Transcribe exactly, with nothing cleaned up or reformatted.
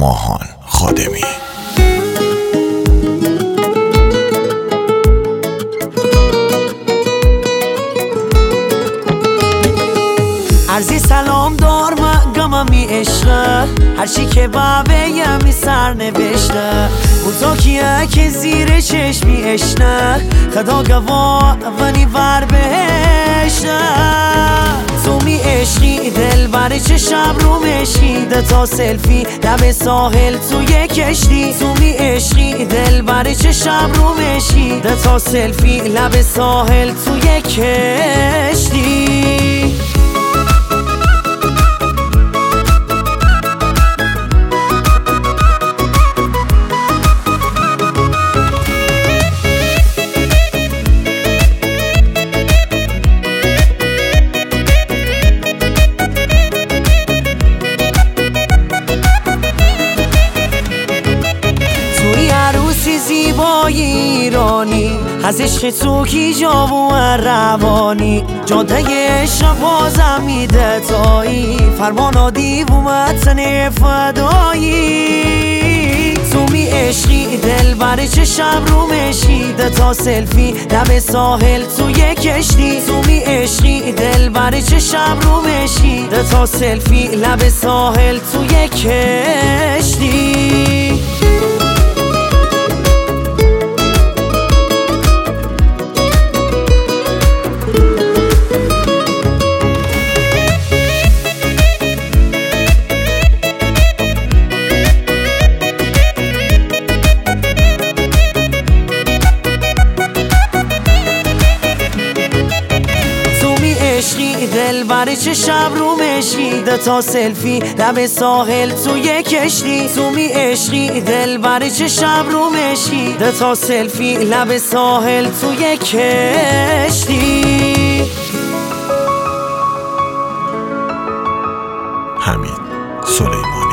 ماهان خادمی. عرضی سلام دار مگم می عشقه هرچی که بابه یمی سر نوشته بوزا کیه که زیر چشمی اشنه خدا گواه ونی ور بهشته تو می عشقی دل بر چه شب رو مشیده تا سلفی لب ساحل توی کشتی تو می عشقی دل بر چه شب رو مشیده تا سلفی لب ساحل توی کشتی. زیبای ایرانی از عشق تو کی جا و روانی جاده عشق بازم میده تایی فرمانا دیو متن فدایی تو می عشقی دل بر چه شب رو مشیده تا سلفی لب ساحل توی کشتی تو می عشقی دل بر چه شب رو مشیده تا سلفی لب ساحل توی کشتی. عشقی دل بر چه شب رو مشیده تا سلفی لب ساحل توی کشتی تو می عشقی دل بر چه شب رو مشیده تا سلفی لب ساحل توی کشتی. حمید سلیمانی.